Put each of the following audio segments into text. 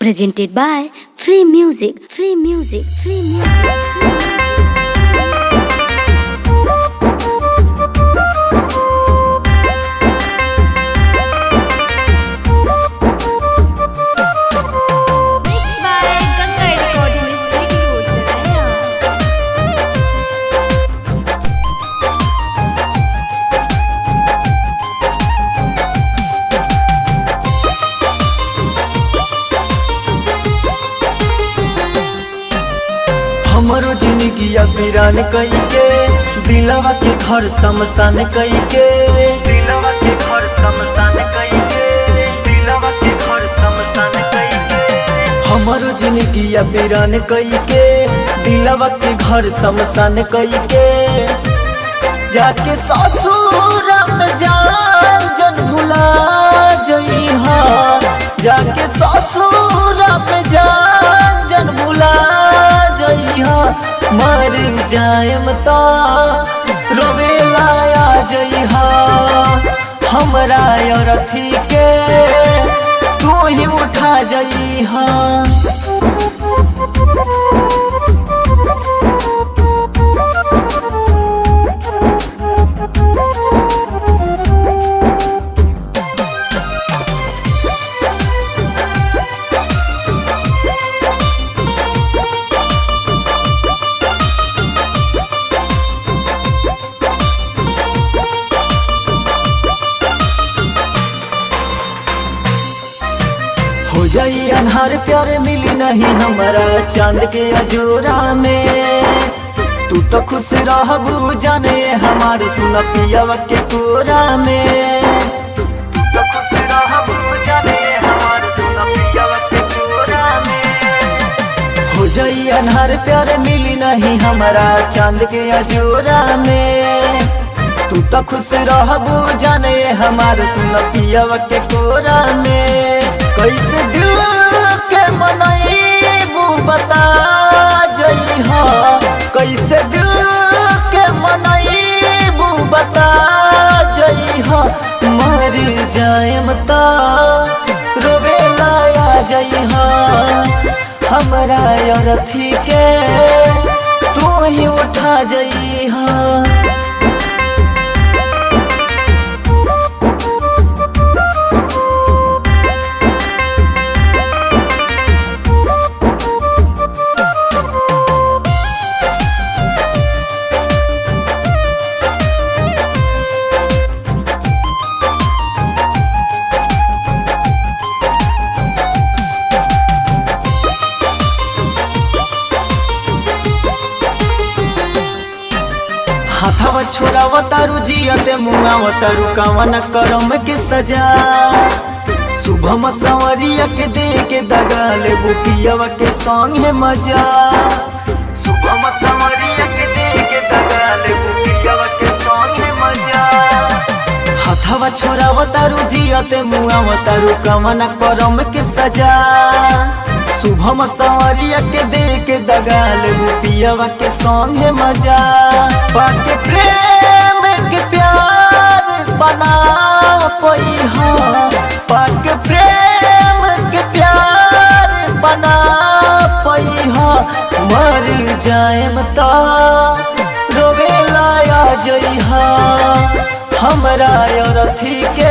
Presented by Free Music, Free Music, Free Music. हमरो जिंदगिया वीरान कई के दिलवा के घर शमशान कई के दिलवा के घर शमशान कई के दिलवा के घर शमशान कई के हमरो जिंदगिया वीरान कई के दिलवा के घर शमशान कई के जाके ससुर में जान जन भुला जइहा जाके ससुर में जान जन भुला मर जाएम तो रोवेला आ जइहा हमरा अरथी के तू ही उठा जइहा। हो जाई अनहार प्यार मिली नहीं हमारा चांद के अजोरा में तू तो खुश रहबू जाने हमार सुन पियावा के कोरा में तू तो खुश रहबू जाने हमार सुन पियावा के कोरा में हो जाई अनहार प्यार मिली नहीं हमारा चांद के अजोरा में तू तो खुश रहबू जाने हमार सुन पियावा के कोरा में कैसे दिल के मनईबू बता जइहा कैसे दिल के मनईबू बता जइहा मर जाएम तो रोवेला आ जइहा हमरा अरथी के तू ही उठा जइहा। हाथवा छोड़ावा तारू जियते मुआवा तारू कावन करम के सजा सुबह मसवरिया के दे के दगाले बुटियावा के संग है मजा सुबह मसवरिया के दे के दगाले बुटियावा के संग है मजा हाथवा छोड़ावा तारू जियते मुआवा तारू कावन करम के सजा सुबह मसवरिया के दे के दगाल पियावा के संग है मजा पाके प्रेम के प्यार बना पइहा पाके प्रेम के प्यार बना पइहा मर जाएम तो रोवेला आ जइहा हमरा अरथी के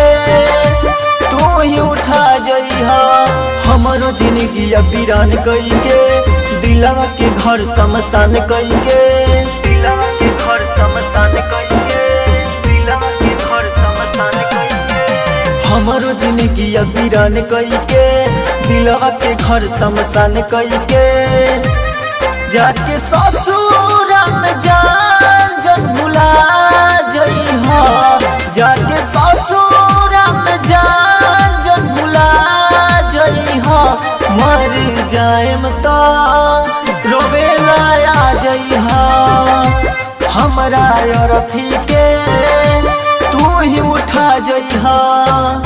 तू ही उठा जइहा हमरो जिंदगिया वीरान कई के दिलवा के घर शमशान कई के दिलवा के घर शमशान कई के दिलवा के घर शमशान कई के हमरो जिंदगिया वीरान कई के दिलवा के घर शमशान कई के जाके ससुर में जान जन भुला जइहा जाके ससुर में जान जन भुला जइहा मर जाएम तो रोवेला आ जइहा हमरा अरथी के तू ही उठा जइहा।